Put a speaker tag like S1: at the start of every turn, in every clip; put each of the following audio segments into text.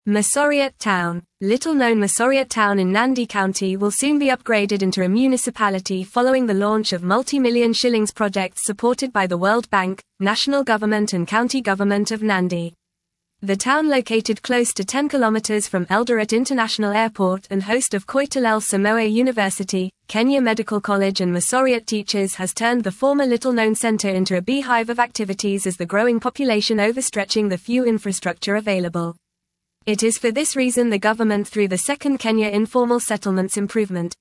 S1: Masoriat Town. Little-known Masoriat Town in Nandi County will soon be upgraded into a municipality following the launch of multi-million shillings projects supported by the World Bank, national government and county government of Nandi. The town, located close to 10 kilometers from Eldoret International Airport and host of Koitalel Samoei University, Kenya Medical College and Masoriat teachers, has turned the former little-known center into a beehive of activities as the growing population overstretching the few infrastructure available. It is for this reason the government, through the Second Kenya Informal Settlements Improvement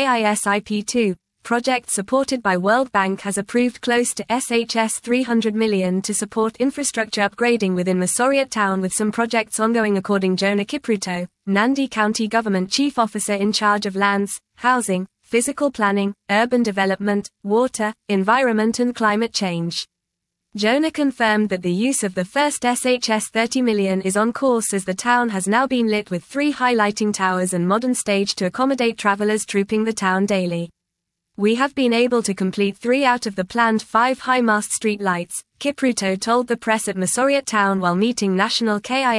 S1: (KISIP2) project supported by World Bank, has approved close to Shs 300 million to support infrastructure upgrading within Masoriat Town, with some projects ongoing, according Jonah Kipruto, Nandi County Government Chief Officer in charge of lands, housing, physical planning, urban development, water, environment and climate change. Jonah confirmed that the use of the first Shs 30 million is on course, as the town has now been lit with 3 high-lighting towers and modern stage to accommodate travelers trooping the town daily. We have been able to complete 3 out of the planned 5 high-mast street lights, Kipruto told the press at Masoriat Town while meeting national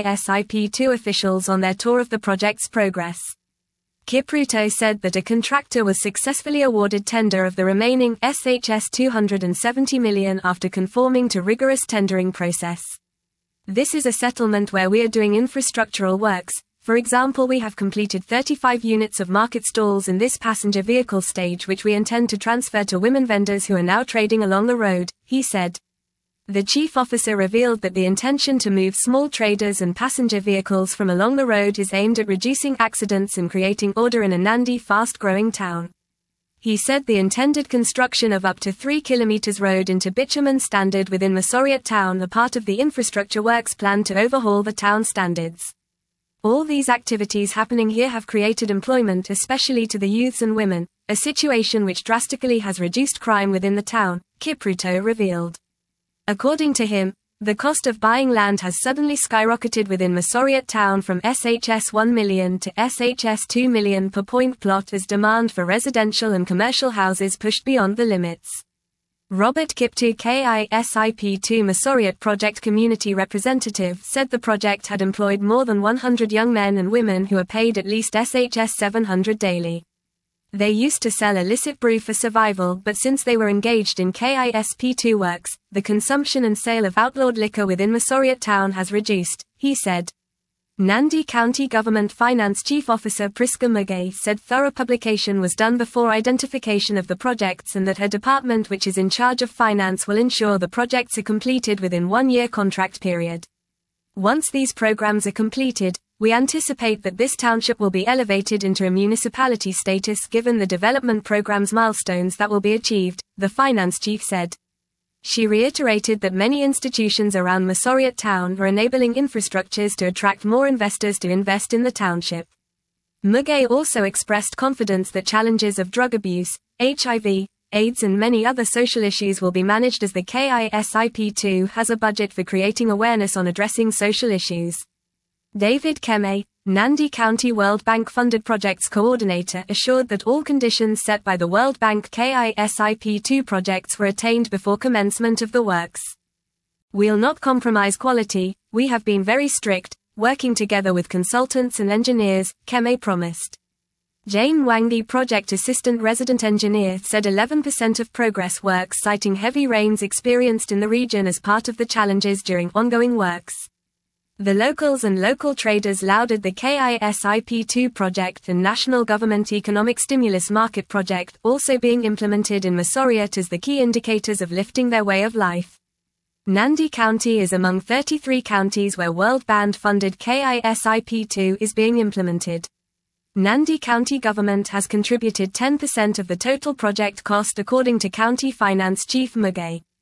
S1: KISIP2 officials on their tour of the project's progress. Kipruto said that a contractor was successfully awarded tender of the remaining Shs 270 million after conforming to rigorous tendering process. This is a settlement where we are doing infrastructural works. For example, we have completed 35 units of market stalls in this passenger vehicle stage, which we intend to transfer to women vendors who are now trading along the road, he said. The chief officer revealed that the intention to move small traders and passenger vehicles from along the road is aimed at reducing accidents and creating order in a Nandi fast-growing town. He said the intended construction of up to 3 kilometers road into bitumen standard within Masoriat Town are part of the infrastructure works plan to overhaul the town standards. All these activities happening here have created employment, especially to the youths and women, a situation which drastically has reduced crime within the town, Kipruto revealed. According to him, the cost of buying land has suddenly skyrocketed within Masoriat Town from Shs 1 million to Shs 2 million per point plot, as demand for residential and commercial houses pushed beyond the limits. Robert Kiptu, KISIP2 Masoriat project community representative, said the project had employed more than 100 young men and women who are paid at least Shs 700 daily. They used to sell illicit brew for survival, but since they were engaged in KISP2 works, the consumption and sale of outlawed liquor within Masoriat Town has reduced, he said. Nandi County Government Finance Chief Officer Priska Mugai said thorough publication was done before identification of the projects, and that her department, which is in charge of finance, will ensure the projects are completed within 1-year contract period. Once these programs are completed, we anticipate that this township will be elevated into a municipality status given the development program's milestones that will be achieved, the finance chief said. She reiterated that many institutions around Masoriat Town are enabling infrastructures to attract more investors to invest in the township. Mugai also expressed confidence that challenges of drug abuse, HIV, AIDS and many other social issues will be managed, as the KISIP2 has a budget for creating awareness on addressing social issues. David Keme, Nandi County World Bank funded projects coordinator, assured that all conditions set by the World Bank KISIP2 projects were attained before commencement of the works. We'll not compromise quality, we have been very strict, working together with consultants and engineers, Keme promised. Jane Wangi, project assistant resident engineer, said 11% of progress works, citing heavy rains experienced in the region as part of the challenges during ongoing works. The locals and local traders lauded the KISIP2 project and national government economic stimulus market project also being implemented in Masoriat as the key indicators of lifting their way of life. Nandi County is among 33 counties where World Bank funded KISIP2 is being implemented. Nandi County government has contributed 10% of the total project cost, according to County Finance Chief Mugai.